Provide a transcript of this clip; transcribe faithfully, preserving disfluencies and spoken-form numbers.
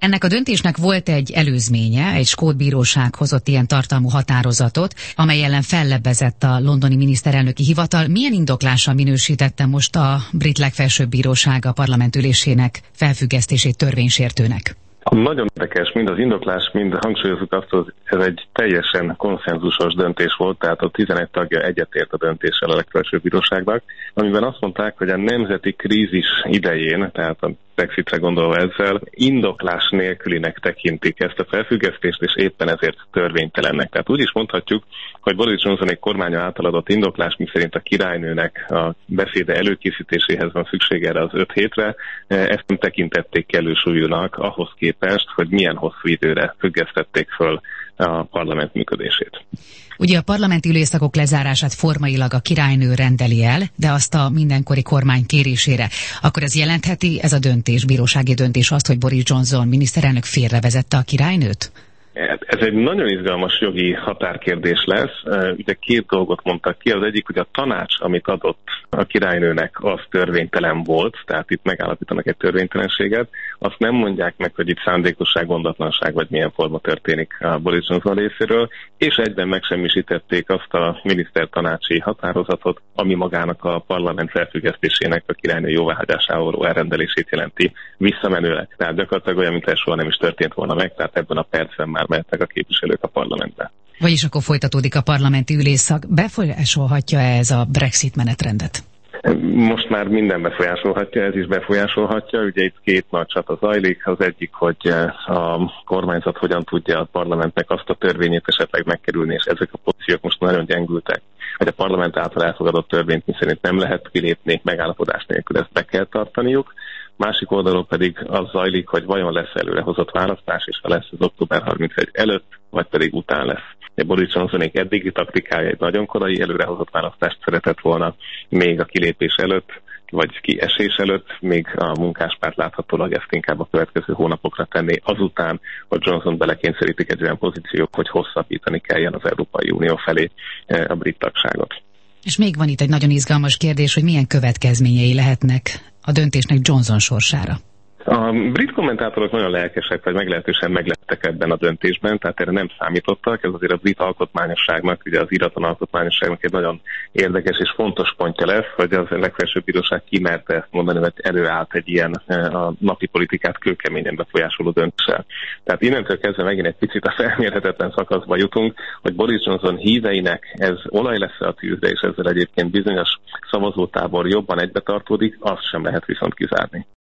Ennek a döntésnek volt egy előzménye, egy skót bíróság hozott ilyen tartalmú határozatot, amely ellen fellebbezett a londoni miniszterelnöki hivatal. Milyen indoklással minősítette most a brit legfelsőbb bíróság a parlament ülésének felfüggesztését törvénysértőnek? Nagyon érdekes, mind az indoklás, mind hangsúlyozzuk azt, hogy ez egy teljesen konszenzusos döntés volt, tehát a tizenegy tagja egyetért a döntéssel a legfelsőbb bíróságnak, amiben azt mondták, hogy a nemzeti krízis idején, tehát a Brexitre gondolva ezzel, indoklás nélkülinek tekintik ezt a felfüggesztést, és éppen ezért törvénytelennek. Tehát úgy is mondhatjuk, hogy Boris Johnson egy kormánya által adott indoklás, miszerint a királynőnek a beszéde előkészítéséhez van szüksége erre az öt hétre, ezt nem tekintették kellő súlyúnak ahhoz képest, hogy milyen hosszú időre függesztették föl a parlament működését. Ugye a parlamenti ülésszakok lezárását formailag a királynő rendeli el, de azt a mindenkori kormány kérésére. Akkor ez jelentheti, ez a döntés, bírósági döntés azt, hogy Boris Johnson miniszterelnök félrevezette a királynőt? Ez egy nagyon izgalmas jogi határkérdés lesz. Ugye két dolgot mondtak ki. Az egyik, hogy a tanács, amit adott a királynőnek, az törvénytelen volt, tehát itt megállapítanak egy törvénytelenséget. Azt nem mondják meg, hogy itt szándékosság, gondatlanság, vagy milyen forma történik a Boris Johnson részéről, és egyben megsemmisítették azt a minisztertanácsi határozatot, ami magának a parlament felfüggesztésének a királynő jóváhagyásáról való elrendelését jelenti visszamenőleg. Tehát gyakorlatilag olyan, mint soha nem is történt volna meg, tehát ebben a percben már mehetnek a képviselők a parlamentbe. Vagyis akkor folytatódik a parlamenti ülésszak. Befolyásolhatja ez a Brexit menetrendet? Most már minden befolyásolhatja, ez is befolyásolhatja. Ugye itt két nagy csata zajlik. Az egyik, hogy a kormányzat hogyan tudja a parlamentnek azt a törvényét esetleg megkerülni, és ezek a pozíciók most nagyon gyengültek. Hogy a parlament által elfogadott törvényt miszerint nem lehet kilépni megállapodás nélkül, ezt be kell tartaniuk. Másik oldalon pedig az zajlik, hogy vajon lesz előrehozott választás, és ha lesz az október harmincegy előtt, vagy pedig után lesz. Boris Johnsonék eddigi taktikája egy nagyon korai előrehozott választást szeretett volna még a kilépés előtt, vagy kiesés előtt, még a munkáspárt láthatólag ezt inkább a következő hónapokra tenné azután, hogy Johnson belekényszerítik egy olyan pozíciót, hogy hosszabbítani kelljen az Európai Unió felé a brit tagságot. És még van itt egy nagyon izgalmas kérdés, hogy milyen következményei lehetnek a döntésnek Johnson sorsára. A brit kommentátorok nagyon lelkesek, vagy meglehetősen megleptek ebben a döntésben, tehát erre nem számítottak. Ez azért a brit alkotmányosságnak, ugye az iraton alkotmányosságnak egy nagyon érdekes és fontos pontja lesz, hogy az legfelsőbb bíróság kimerte ezt mondani, hogy előállt egy ilyen a napi politikát kőkeményen befolyásoló döntéssel. Tehát innentől kezdve megint egy picit a felmérhetetlen szakaszba jutunk, hogy Boris Johnson híveinek ez olaj lesz a tűzre, és ezzel egyébként bizonyos szavazótábor jobban egybetartódik, azt sem lehet viszont kizárni.